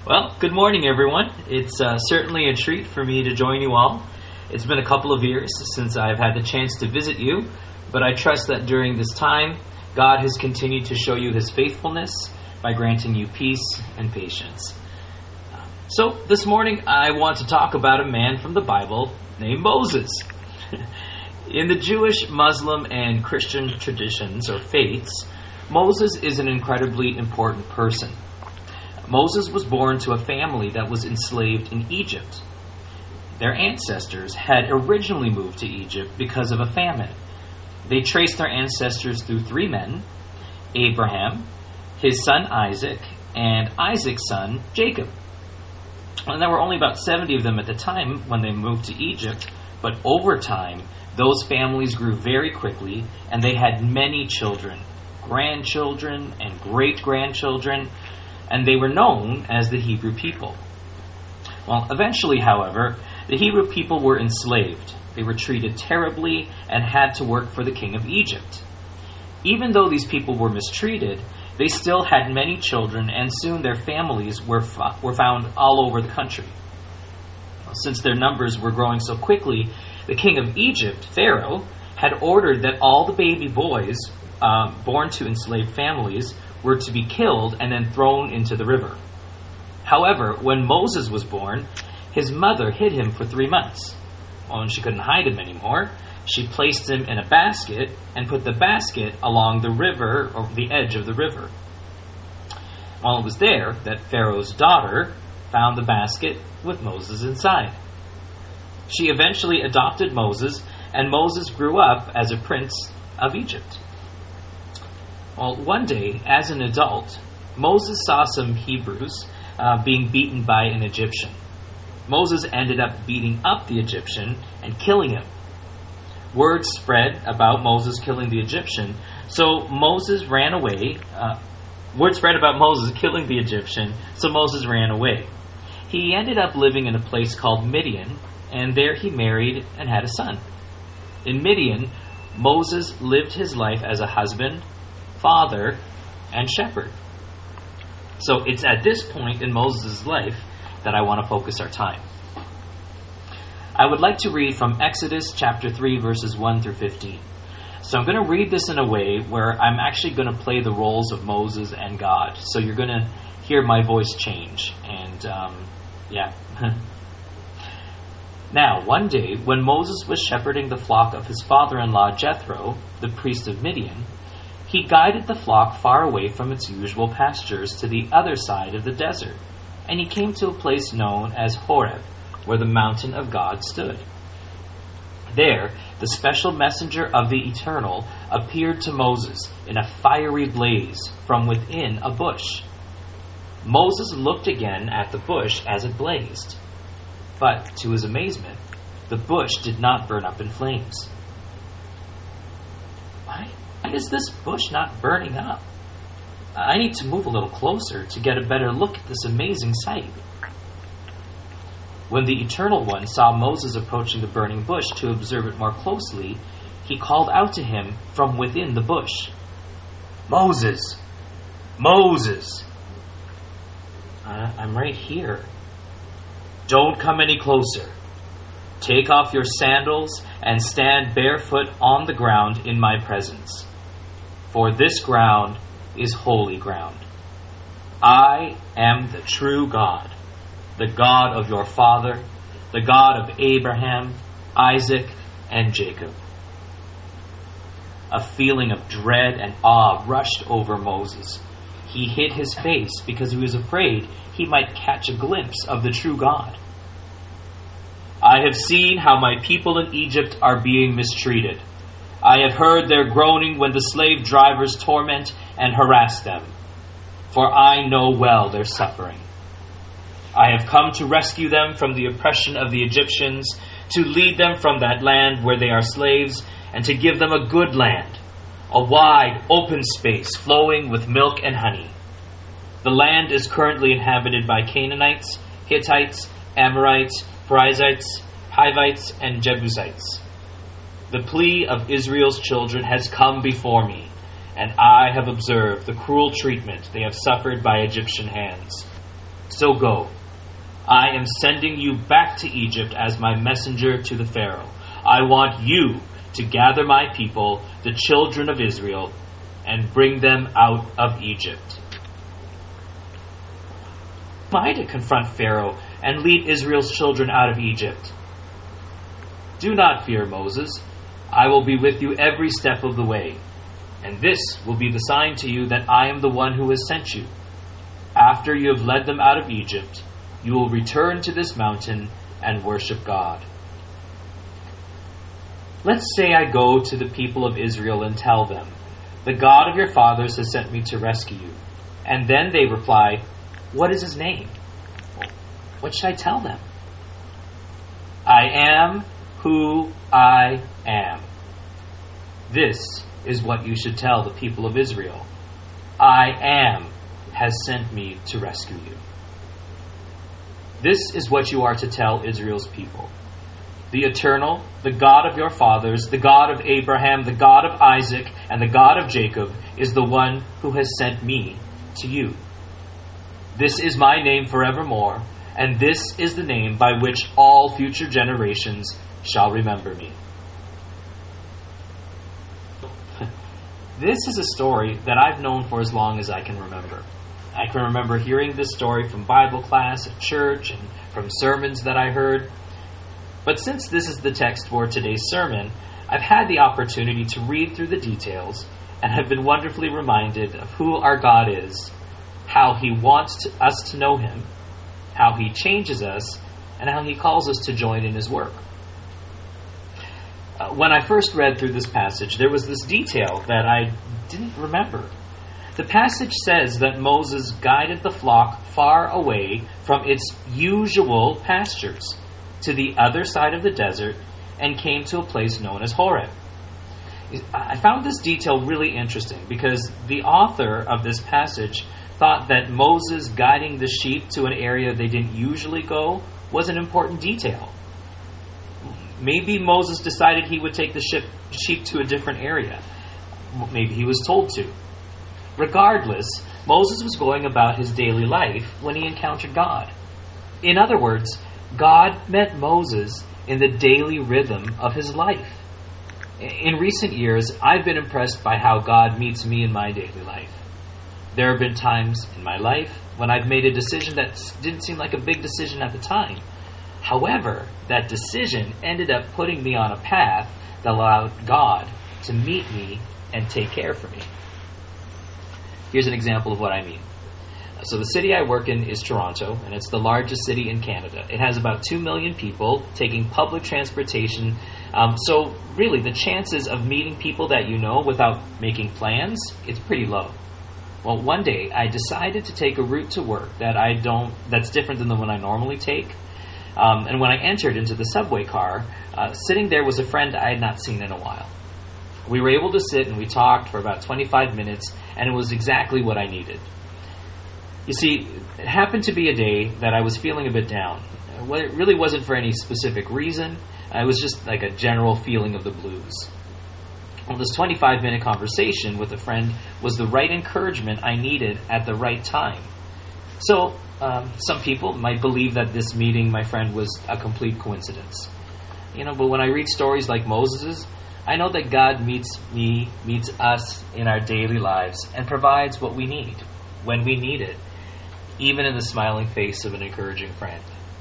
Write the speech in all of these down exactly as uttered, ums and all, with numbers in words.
Well, good morning, everyone. It's uh, certainly a treat for me to join you all. It's been a couple of years since I've had the chance to visit you, but I trust that during this time, God has continued to show you His faithfulness by granting you peace and patience. So, this morning, I want to talk about a man from the Bible named Moses. In the Jewish, Muslim, and Christian traditions or faiths, Moses is an incredibly important person. Moses was born to a family that was enslaved in Egypt. Their ancestors had originally moved to Egypt because of a famine. They traced their ancestors through three men, Abraham, his son Isaac, and Isaac's son Jacob. And there were only about seventy of them at the time when they moved to Egypt, but over time, those families grew very quickly, and they had many children, grandchildren and great-grandchildren, and they were known as the Hebrew people. Well, eventually, however, the Hebrew people were enslaved. They were treated terribly and had to work for the king of Egypt. Even though these people were mistreated, they still had many children, and soon their families were, fo- were found all over the country. Since their numbers were growing so quickly, the king of Egypt, Pharaoh, had ordered that all the baby boys uh, born to enslaved families were to be killed and then thrown into the river. However, when Moses was born, his mother hid him for three months. Well, when she couldn't hide him anymore, she placed him in a basket and put the basket along the river, or the edge of the river. While it was there, that Pharaoh's daughter found the basket with Moses inside. She eventually adopted Moses, and Moses grew up as a prince of Egypt. Well, one day, as an adult, Moses saw some Hebrews uh, being beaten by an Egyptian. Moses ended up beating up the Egyptian and killing him. Word spread about Moses killing the Egyptian, so Moses ran away. Uh, word spread about Moses killing the Egyptian, so Moses ran away. He ended up living in a place called Midian, and there he married and had a son. In Midian, Moses lived his life as a husband, father, and shepherd. So it's at this point in Moses' life that I want to focus our time. I would like to read from Exodus chapter three, verses one through fifteen. So I'm going to read this in a way where I'm actually going to play the roles of Moses and God. So you're going to hear my voice change. And, um, yeah. Now, one day, when Moses was shepherding the flock of his father-in-law Jethro, the priest of Midian, he guided the flock far away from its usual pastures to the other side of the desert, and he came to a place known as Horeb, where the mountain of God stood. There, the special messenger of the Eternal appeared to Moses in a fiery blaze from within a bush. Moses looked again at the bush as it blazed, but to his amazement, the bush did not burn up in flames. Why? Why is this bush not burning up? I need to move a little closer to get a better look at this amazing sight. When the Eternal One saw Moses approaching the burning bush to observe it more closely, he called out to him from within the bush, "Moses! Moses!" Uh, I'm right here. "Don't come any closer. Take off your sandals and stand barefoot on the ground in my presence. For this ground is holy ground. I am the true God, the God of your father, the God of Abraham, Isaac, and Jacob." A feeling of dread and awe rushed over Moses. He hid his face because he was afraid he might catch a glimpse of the true God. "I have seen how my people in Egypt are being mistreated. I have heard their groaning when the slave drivers torment and harass them, for I know well their suffering. I have come to rescue them from the oppression of the Egyptians, to lead them from that land where they are slaves, and to give them a good land, a wide, open space flowing with milk and honey. The land is currently inhabited by Canaanites, Hittites, Amorites, Perizzites, Hivites, and Jebusites. The plea of Israel's children has come before me, and I have observed the cruel treatment they have suffered by Egyptian hands. So go. I am sending you back to Egypt as my messenger to the Pharaoh. I want you to gather my people, the children of Israel, and bring them out of Egypt. Am I to confront Pharaoh and lead Israel's children out of Egypt? Do not fear, Moses. I will be with you every step of the way. And this will be the sign to you that I am the one who has sent you. After you have led them out of Egypt, you will return to this mountain and worship God. Let's say I go to the people of Israel and tell them, the God of your fathers has sent me to rescue you. And then they reply, what is his name? What should I tell them? I am who I am. This is what you should tell the people of Israel. I am has sent me to rescue you. This is what you are to tell Israel's people. The Eternal, the God of your fathers, the God of Abraham, the God of Isaac, and the God of Jacob, is the one who has sent me to you. This is my name forevermore, and this is the name by which all future generations shall remember me. This is a story that I've known for as long as I can remember. I can remember hearing this story from Bible class at church and from sermons that I heard. But since this is the text for today's sermon, I've had the opportunity to read through the details and have been wonderfully reminded of who our God is, how He wants to, us to know Him, how He changes us, and how He calls us to join in His work. Uh, when I first read through this passage, there was this detail that I didn't remember. The passage says that Moses guided the flock far away from its usual pastures to the other side of the desert and came to a place known as Horeb. I found this detail really interesting because the author of this passage thought that Moses guiding the sheep to an area they didn't usually go was an important detail. Maybe Moses decided he would take the sheep to a different area. Maybe he was told to. Regardless, Moses was going about his daily life when he encountered God. In other words, God met Moses in the daily rhythm of his life. In recent years, I've been impressed by how God meets me in my daily life. There have been times in my life when I've made a decision that didn't seem like a big decision at the time. However, that decision ended up putting me on a path that allowed God to meet me and take care of me. Here's an example of what I mean. So the city I work in is Toronto, and it's the largest city in Canada. It has about two million people taking public transportation. Um, so really, the chances of meeting people that you know without making plans, it's pretty low. Well, one day I decided to take a route to work that I don't, that's different than the one I normally take. Um, and when I entered into the subway car, uh, sitting there was a friend I had not seen in a while. We were able to sit and we talked for about twenty-five minutes, and it was exactly what I needed. You see, it happened to be a day that I was feeling a bit down. It really wasn't for any specific reason. It was just like a general feeling of the blues. Well, this twenty-five minute conversation with a friend was the right encouragement I needed at the right time. So, um, some people might believe that this meeting my friend was a complete coincidence. You know, but when I read stories like Moses's, I know that God meets me, meets us in our daily lives and provides what we need when we need it, even in the smiling face of an encouraging friend.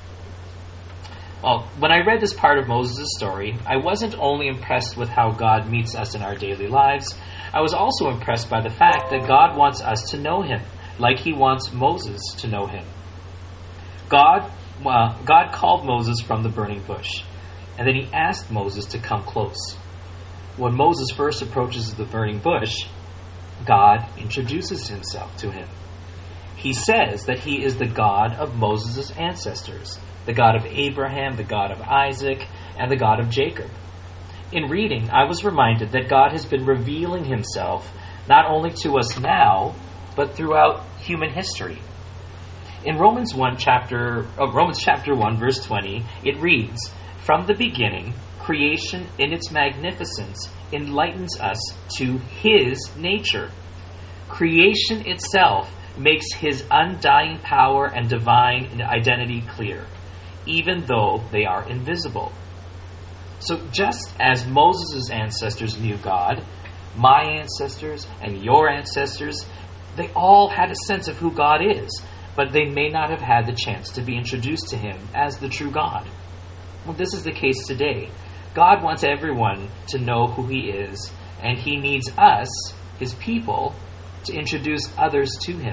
Well, when I read this part of Moses' story, I wasn't only impressed with how God meets us in our daily lives, I was also impressed by the fact that God wants us to know Him, like He wants Moses to know Him. God, well, God called Moses from the burning bush, and then He asked Moses to come close. When Moses first approaches the burning bush, God introduces Himself to him. He says that He is the God of Moses' ancestors, the God of Abraham, the God of Isaac, and the God of Jacob. In reading, I was reminded that God has been revealing Himself not only to us now, but throughout human history. In Romans one chapter, oh, Romans chapter one, verse twenty, it reads, "From the beginning, creation in its magnificence enlightens us to His nature. Creation itself makes his undying power and divine identity clear, even though they are invisible. So just as Moses' ancestors knew God, my ancestors and your ancestors, they all had a sense of who God is, but they may not have had the chance to be introduced to him as the true God. Well, this is the case today. God wants everyone to know who he is, and he needs us, his people, to introduce others to him.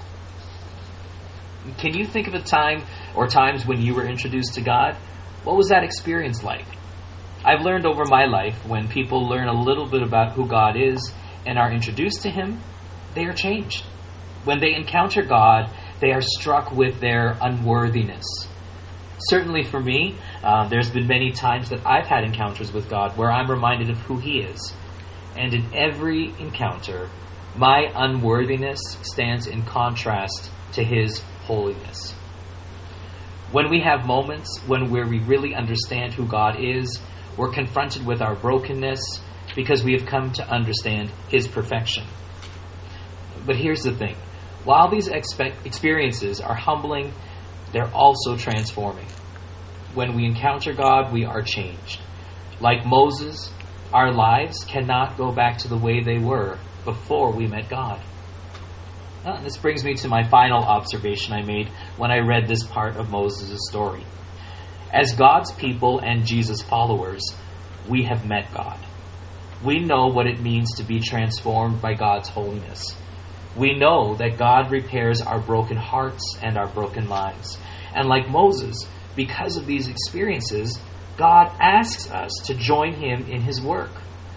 Can you think of a time or times when you were introduced to God? What was that experience like? I've learned over my life when people learn a little bit about who God is and are introduced to him, they are changed. When they encounter God, they are struck with their unworthiness. Certainly for me, uh, there's been many times that I've had encounters with God where I'm reminded of who he is. And in every encounter, my unworthiness stands in contrast to his holiness. When we have moments when where we really understand who God is, we're confronted with our brokenness because we have come to understand his perfection. But here's the thing. While these expe- experiences are humbling, they're also transforming. When we encounter God, we are changed. Like Moses, our lives cannot go back to the way they were before we met God. Uh, this brings me to my final observation I made when I read this part of Moses' story. As God's people and Jesus followers, we have met God. We know what it means to be transformed by God's holiness. We know that God repairs our broken hearts and our broken lives. And like Moses, because of these experiences, God asks us to join him in his work.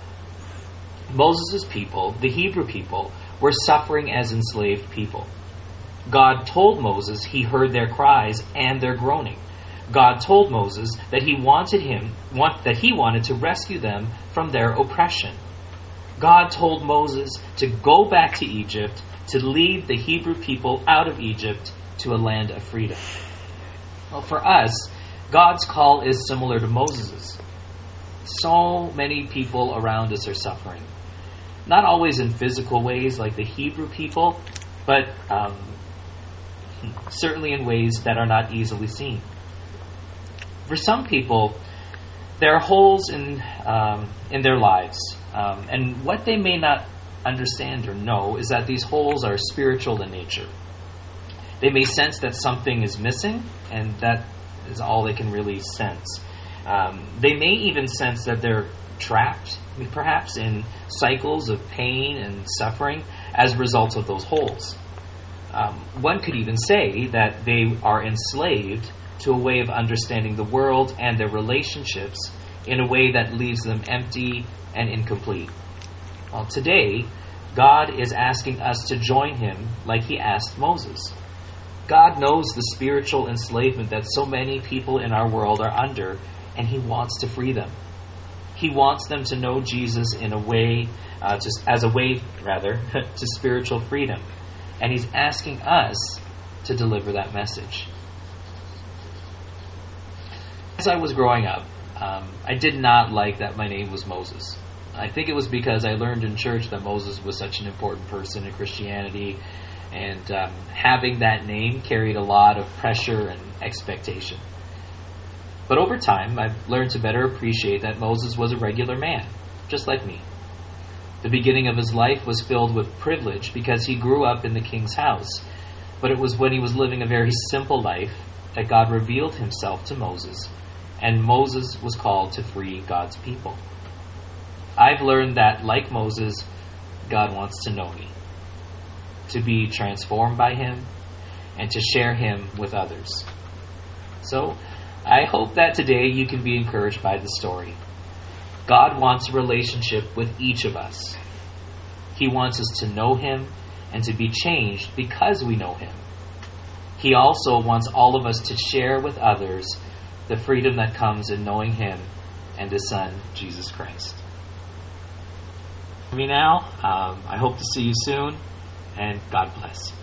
Moses' people, the Hebrew people, were suffering as enslaved people. God told Moses he heard their cries and their groaning. God told Moses that he wanted him, want, that he wanted to rescue them from their oppression. God told Moses to go back to Egypt, to lead the Hebrew people out of Egypt to a land of freedom. Well, for us, God's call is similar to Moses's. So many people around us are suffering. Not always in physical ways like the Hebrew people, but um, certainly in ways that are not easily seen. For some people, there are holes in um, in their lives, um, and what they may not understand or know is that these holes are spiritual in nature. They may sense that something is missing, and that is all they can really sense. Um, they may even sense that they're trapped, perhaps, in cycles of pain and suffering as a result of those holes. Um, one could even say that they are enslaved to a way of understanding the world and their relationships in a way that leaves them empty and incomplete. Well, today, God is asking us to join him like he asked Moses. God knows the spiritual enslavement that so many people in our world are under, and he wants to free them. He wants them to know Jesus in a way, uh, just as a way, rather, to spiritual freedom. And he's asking us to deliver that message. As I was growing up, um, I did not like that my name was Moses. I think it was because I learned in church that Moses was such an important person in Christianity, and um, having that name carried a lot of pressure and expectation. But over time, I've learned to better appreciate that Moses was a regular man, just like me. The beginning of his life was filled with privilege because he grew up in the king's house, but it was when he was living a very simple life that God revealed himself to Moses, and Moses was called to free God's people. I've learned that, like Moses, God wants to know me, to be transformed by him, and to share him with others. So, I hope that today you can be encouraged by the story. God wants a relationship with each of us. He wants us to know him and to be changed because we know him. He also wants all of us to share with others the freedom that comes in knowing him and his son, Jesus Christ. For me now, um, I hope to see you soon, and God bless.